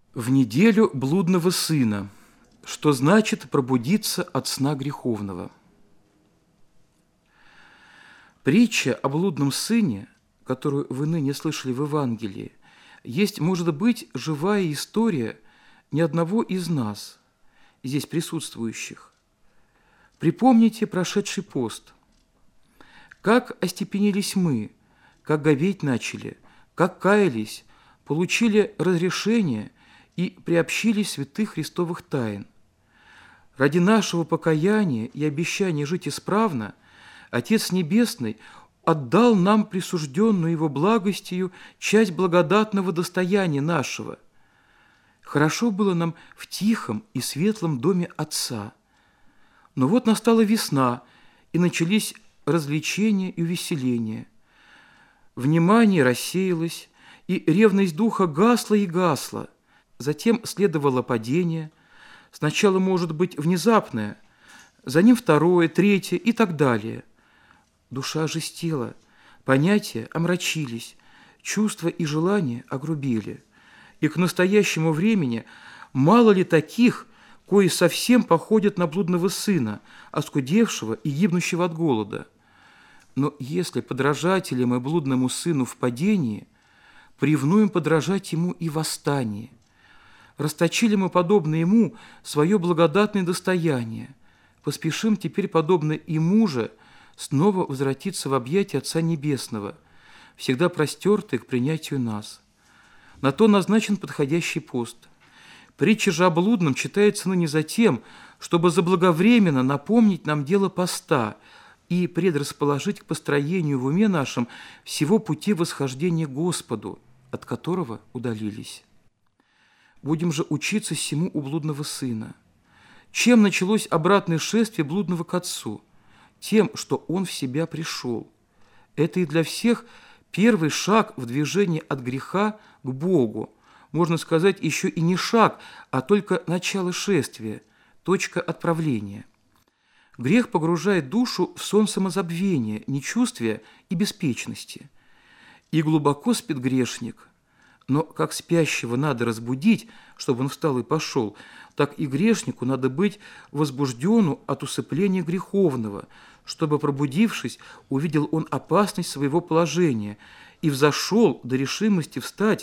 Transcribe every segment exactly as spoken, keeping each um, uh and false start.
В неделю блудного сына, что значит пробудиться от сна греховного. Притча о блудном сыне, которую вы ныне слышали в Евангелии, есть, может быть, живая история ни одного из нас, здесь присутствующих. Припомните прошедший пост. Как остепенились мы, как говеть начали, как каялись, получили разрешение и приобщились святых христовых тайн. Ради нашего покаяния и обещания жить исправно Отец Небесный отдал нам присужденную Его благостью часть благодатного достояния нашего. Хорошо было нам в тихом и светлом доме Отца. Но вот настала весна, и начались развлечения и увеселения. Внимание рассеялось, и ревность духа гасла и гасла. Затем следовало падение, сначала, может быть, внезапное, за ним второе, третье и так далее. Душа ожестела, понятия омрачились, чувства и желания огрубели. И к настоящему времени мало ли таких, кои совсем походят на блудного сына, оскудевшего и гибнущего от голода. Но если подражатели мы блудному сыну в падении, привнуем подражать ему и в восстании. Расточили мы, подобно ему, свое благодатное достояние. Поспешим теперь, подобно ему же, снова возвратиться в объятия Отца Небесного, всегда простертый к принятию нас. На то назначен подходящий пост. Притча же о блудном читается ныне за тем, чтобы заблаговременно напомнить нам дело поста и предрасположить к построению в уме нашем всего пути восхождения к Господу, от которого удалились. Будем же учиться всему у блудного сына. Чем началось обратное шествие блудного к отцу? Тем, что он в себя пришел. Это и для всех первый шаг в движении от греха к Богу. Можно сказать, еще и не шаг, а только начало шествия, точка отправления. Грех погружает душу в сон самозабвения, нечувствия и беспечности. И глубоко спит грешник. Но как спящего надо разбудить, чтобы он встал и пошел, так и грешнику надо быть возбужденну от усыпления греховного, чтобы, пробудившись, увидел он опасность своего положения и взошел до решимости встать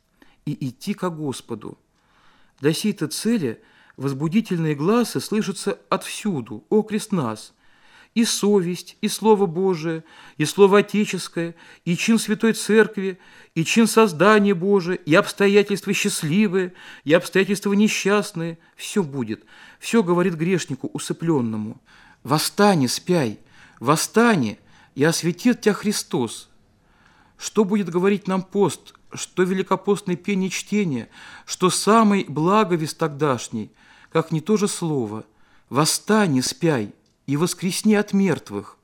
и идти ко Господу. Для сей-то цели возбудительные глазы слышатся отвсюду, окрест нас. И совесть, и Слово Божие, и Слово Отеческое, и чин Святой Церкви, и чин создания Божия, и обстоятельства счастливые, и обстоятельства несчастные. Все будет, все говорит грешнику усыпленному. «Восстань, спяй, восстань, и осветит тебя Христос». Что будет говорить нам пост, что великопостное пение чтения, что самый благовест тогдашний, как не то же слово «восстань, спяй» и воскресни от мертвых.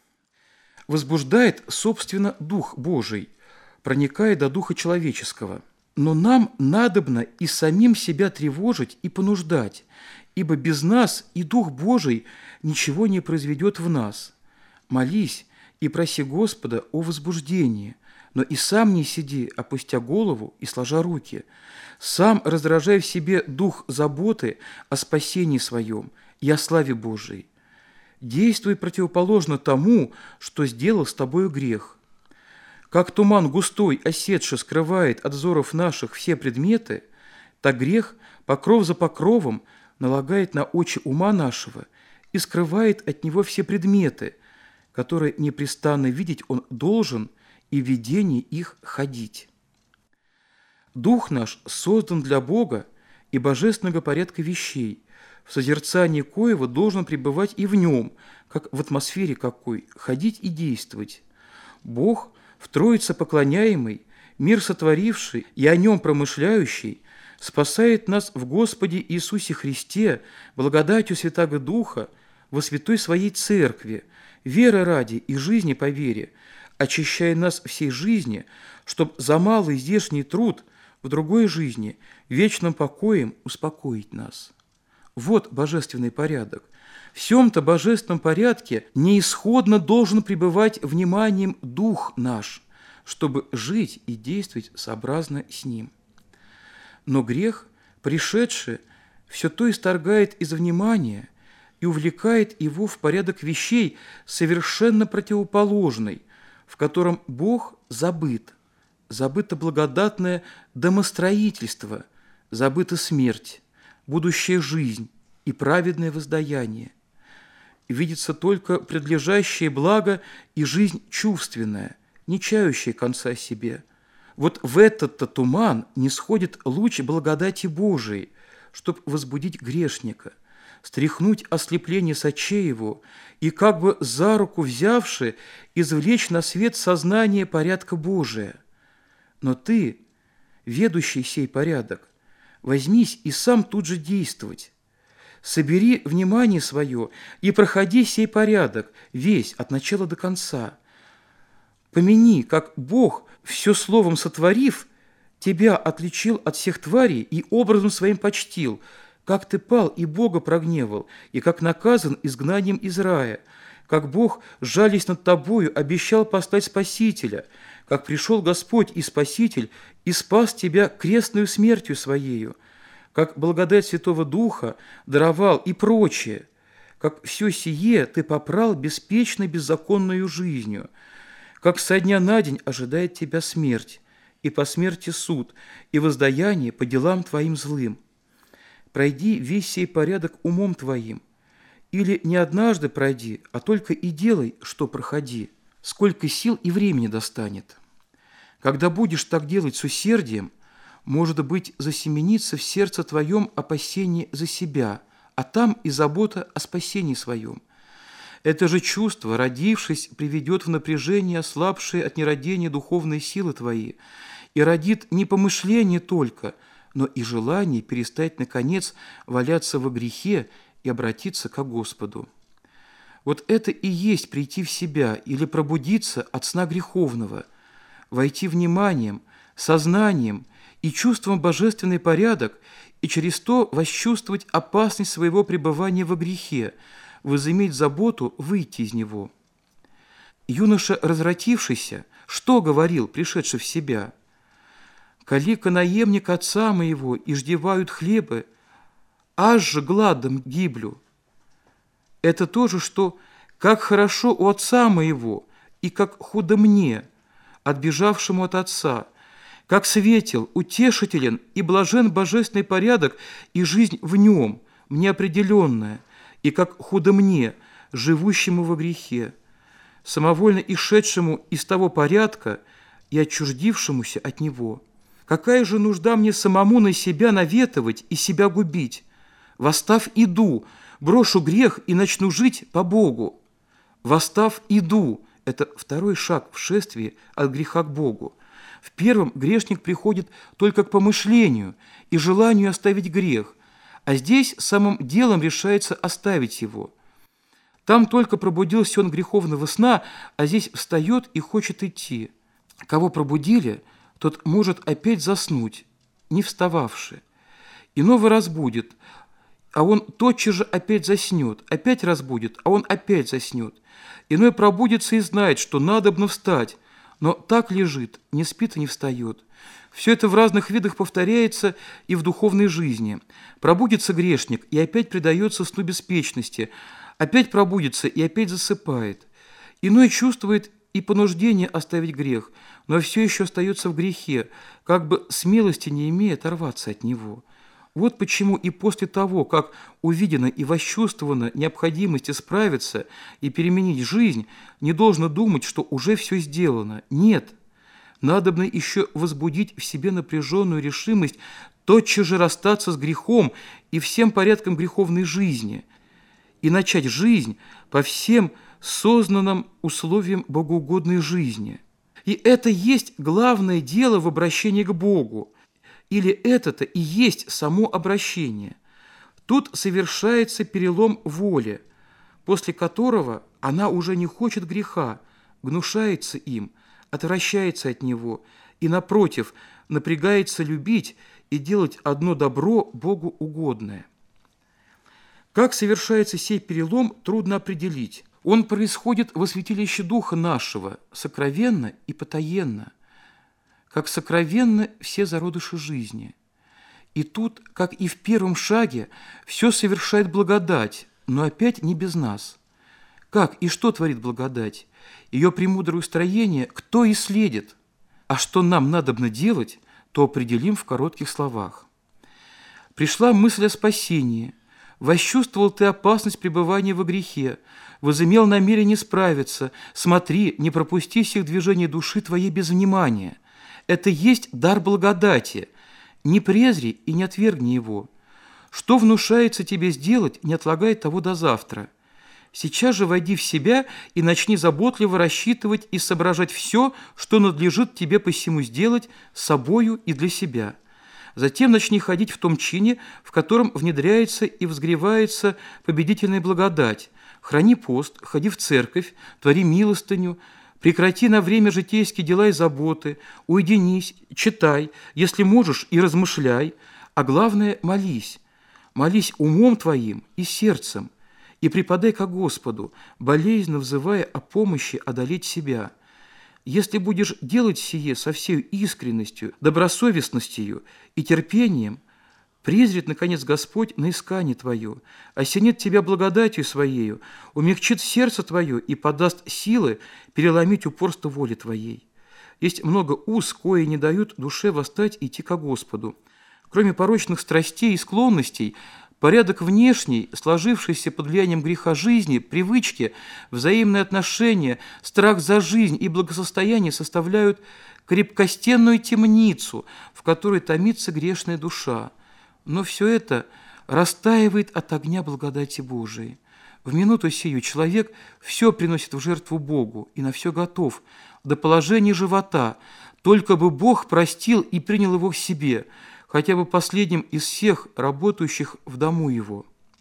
Возбуждает, собственно, Дух Божий, проникая до Духа человеческого. Но нам надобно и самим себя тревожить и понуждать, ибо без нас и Дух Божий ничего не произведет в нас. Молись и проси Господа о возбуждении, но и сам не сиди, опустя голову и сложа руки. Сам раздражай в себе дух заботы о спасении своем и о славе Божией. Действуй противоположно тому, что сделал с тобою грех. Как туман густой, оседший, скрывает от взоров наших все предметы, так грех, покров за покровом, налагает на очи ума нашего и скрывает от него все предметы, которые непрестанно видеть он должен и в видении их ходить. Дух наш создан для Бога и божественного порядка вещей, в созерцании коего должен пребывать и в нем, как в атмосфере какой, ходить и действовать. Бог, в Троице поклоняемый, мир сотворивший и о нем промышляющий, спасает нас в Господе Иисусе Христе благодатью Святаго Духа во святой Своей Церкви, веры ради и жизни по вере, очищая нас всей жизни, чтоб за малый здешний труд в другой жизни вечным покоем успокоить нас. Вот божественный порядок. В сем-то божественном порядке неисходно должен пребывать вниманием дух наш, чтобы жить и действовать сообразно с ним. Но грех, пришедший, все то исторгает из внимания и увлекает его в порядок вещей совершенно противоположный, в котором Бог забыт, забыто благодатное домостроительство, забыта смерть, будущая жизнь и праведное воздаяние. Видится только предлежащее благо и жизнь чувственная, не чающая конца себе. Вот в этот-то туман не сходит луч благодати Божией, чтобы возбудить грешника, стряхнуть ослепление с очей его и, как бы за руку взявши, извлечь на свет сознание порядка Божия. Но ты, ведущий сей порядок, возьмись и сам тут же действовать. Собери внимание свое и проходи сей порядок, весь, от начала до конца. Помяни, как Бог, все словом сотворив, тебя отличил от всех тварей и образом своим почтил, как ты пал и Бога прогневал, и как наказан изгнанием из рая, как Бог, жались над тобою, обещал послать Спасителя, как пришел Господь и Спаситель и спас тебя крестную смертью Своею, как благодать Святого Духа даровал и прочее, как все сие ты попрал беспечной беззаконную жизнью, как со дня на день ожидает тебя смерть, и по смерти суд, и воздаяние по делам твоим злым. Пройди весь сей порядок умом твоим, или не однажды пройди, а только и делай, что проходи, сколько сил и времени достанет. Когда будешь так делать с усердием, может быть, засеменится в сердце твоем опасение за себя, а там и забота о спасении своем. Это же чувство, родившись, приведет в напряжение ослабшие от нерадения духовные силы твои и родит не помышление только, но и желание перестать, наконец, валяться во грехе и обратиться ко Господу. Вот это и есть прийти в себя или пробудиться от сна греховного, войти вниманием, сознанием и чувством божественный порядок и через то восчувствовать опасность своего пребывания во грехе, возыметь заботу выйти из него. Юноша, развратившийся, что говорил, пришедший в себя? «Калика наемник отца моего, и ждевают хлебы, аж же гладом гиблю». Это то же, что «как хорошо у отца моего, и как худо мне, отбежавшему от отца, как светел, утешителен и блажен божественный порядок и жизнь в нем, мне определенная, и как худо мне, живущему во грехе, самовольно исшедшему из того порядка и отчуждившемуся от него. Какая же нужда мне самому на себя наветовать и себя губить? Восстав, иду, брошу грех и начну жить по Богу. Восстав, иду – это второй шаг в шествии от греха к Богу. В первом грешник приходит только к помышлению и желанию оставить грех, а здесь самым делом решается оставить его. Там только пробудился он греховного сна, а здесь встает и хочет идти. Кого пробудили, тот может опять заснуть, не встававши. Иного разбудит, а он тотчас же опять заснет, опять разбудит, а он опять заснет. Иной пробудится и знает, что надобно встать, но так лежит, не спит и не встает. Все это в разных видах повторяется и в духовной жизни. Пробудится грешник и опять предается сну беспечности, опять пробудится и опять засыпает. Иной чувствует и понуждение оставить грех, но все еще остается в грехе, как бы смелости не имея оторваться от него. Вот почему и после того, как увидена и восчувствована необходимость исправиться и переменить жизнь, не должно думать, что уже все сделано. Нет, надобно еще возбудить в себе напряженную решимость тотчас же расстаться с грехом и всем порядком греховной жизни и начать жизнь по всем сознанным условиям богоугодной жизни. И это есть главное дело в обращении к Богу. Или это-то и есть само обращение. Тут совершается перелом воли, после которого она уже не хочет греха, гнушается им, отвращается от него и, напротив, напрягается любить и делать одно добро Богу угодное. Как совершается сей перелом, трудно определить. Он происходит во святилище Духа нашего, сокровенно и потаенно, как сокровенны все зародыши жизни. И тут, как и в первом шаге, все совершает благодать, но опять не без нас. Как и что творит благодать? Ее премудрое устроение кто и следит? А что нам надобно делать, то определим в коротких словах. Пришла мысль о спасении. Восчувствовал ты опасность пребывания во грехе, возымел намерение справиться. Смотри, не пропусти всех движений души твоей без внимания. Это есть дар благодати. Не презри и не отвергни его. Что внушается тебе сделать, не отлагай того до завтра. Сейчас же войди в себя и начни заботливо рассчитывать и соображать все, что надлежит тебе посему сделать собою и для себя. Затем начни ходить в том чине, в котором внедряется и взгревается победительная благодать. Храни пост, ходи в церковь, твори милостыню, прекрати на время житейские дела и заботы, уединись, читай, если можешь, и размышляй, а главное – молись. Молись умом твоим и сердцем, и преподай ко Господу, болезненно взывая о помощи одолеть себя. Если будешь делать сие со всей искренностью, добросовестностью и терпением, презрит, наконец, Господь на искание твое, осенит тебя благодатью своею, умягчит сердце твое и подаст силы переломить упорство воли твоей. Есть много уз, кои не дают душе восстать и идти ко Господу. Кроме порочных страстей и склонностей, порядок внешний, сложившийся под влиянием греха жизни, привычки, взаимные отношения, страх за жизнь и благосостояние составляют крепкостенную темницу, в которой томится грешная душа. Но все это растаивает от огня благодати Божией. В минуту сию человек все приносит в жертву Богу и на все готов, до положения живота, только бы Бог простил и принял его к себе, хотя бы последним из всех работающих в дому его.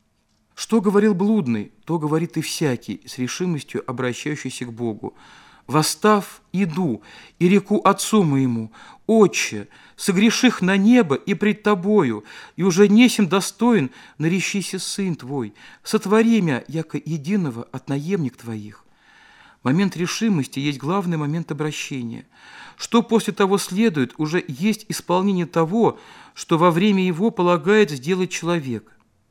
Что говорил блудный, то говорит и всякий, с решимостью обращающийся к Богу. «Восстав, иду, и реку Отцу моему, Отче, согреших на небо и пред Тобою, и уже несем достоин, наречися Сын Твой, сотвори мя, яко единого от наемник Твоих». Момент решимости есть главный момент обращения. Что после того следует, уже есть исполнение того, что во время его полагает сделать человек.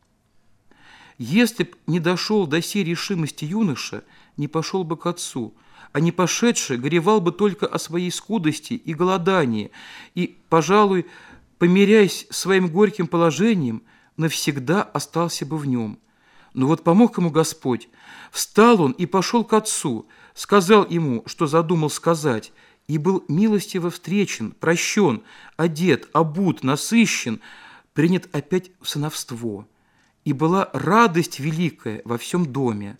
Если б не дошел до сей решимости юноша, не пошел бы к отцу, а не пошедший горевал бы только о своей скудости и голодании, и, пожалуй, помиряясь своим горьким положением, навсегда остался бы в нем. Но вот помог ему Господь. Встал он и пошел к отцу, сказал ему, что задумал сказать, и был милостиво встречен, прощен, одет, обут, насыщен, принят опять в сыновство. И была радость великая во всем доме.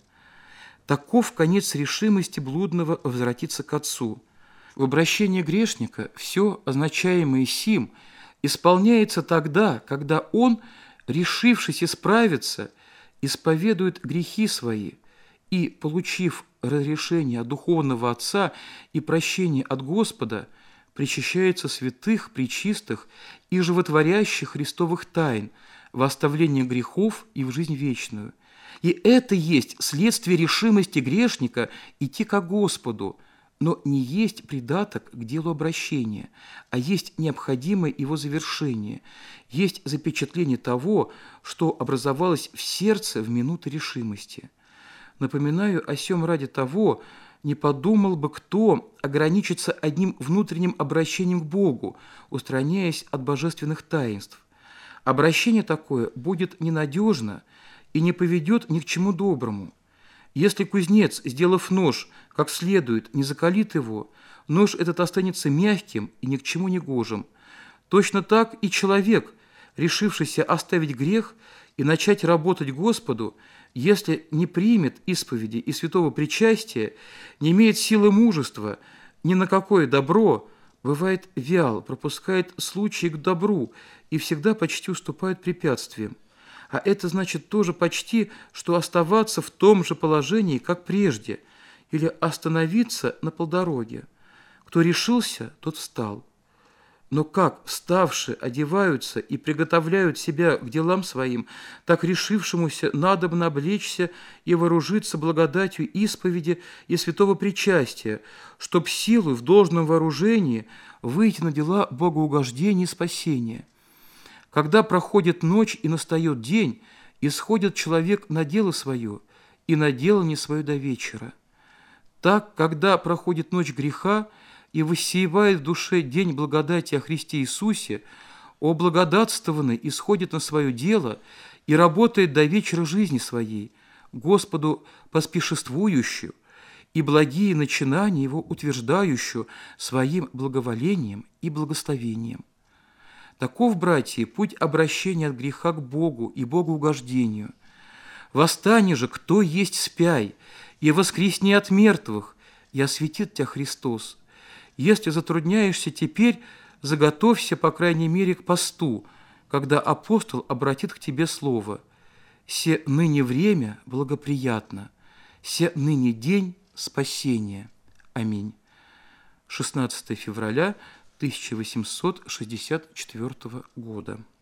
Таков конец решимости блудного возвратиться к отцу. В обращении грешника все, означаемое сим, исполняется тогда, когда он, решившись исправиться, исповедует грехи свои и, получив разрешение от духовного Отца и прощение от Господа, причащается святых, пречистых и животворящих Христовых тайн во оставление грехов и в жизнь вечную. И это есть следствие решимости грешника идти ко Господу, но не есть придаток к делу обращения, а есть необходимое его завершение, есть запечатление того, что образовалось в сердце в минуты решимости. Напоминаю о сем ради того, не подумал бы кто ограничиться одним внутренним обращением к Богу, устраняясь от божественных таинств. Обращение такое будет ненадежно и не поведет ни к чему доброму. Если кузнец, сделав нож, как следует, не закалит его, нож этот останется мягким и ни к чему не гожим. Точно так и человек, решившийся оставить грех и начать работать Господу, если не примет исповеди и святого причастия, не имеет силы мужества ни на какое добро, бывает вял, пропускает случаи к добру и всегда почти уступает препятствиям. А это значит тоже почти, что оставаться в том же положении, как прежде, или остановиться на полдороге. Кто решился, тот встал. Но как вставшие одеваются и приготовляют себя к делам своим, так решившемуся надобно облечься и вооружиться благодатью исповеди и святого причастия, чтоб силу в должном вооружении выйти на дела богоугождения и спасения. Когда проходит ночь и настает день, исходит человек на дело свое, и на дело не свое до вечера. Так, когда проходит ночь греха и воссеивает в душе день благодати о Христе Иисусе, о благодатствованный исходит на свое дело и работает до вечера жизни своей, Господу поспешествующую, и благие начинания его утверждающую своим благоволением и благословением. Таков, братья, путь обращения от греха к Богу и Богоугождению. Восстань же, кто есть спяй, и воскресни от мертвых, и осветит тебя Христос. Если затрудняешься теперь, заготовься, по крайней мере, к посту, когда апостол обратит к тебе слово: «Се ныне время благоприятно, се ныне день спасения». Аминь. шестнадцатое февраля тысяча восемьсот шестьдесят четвёртого года.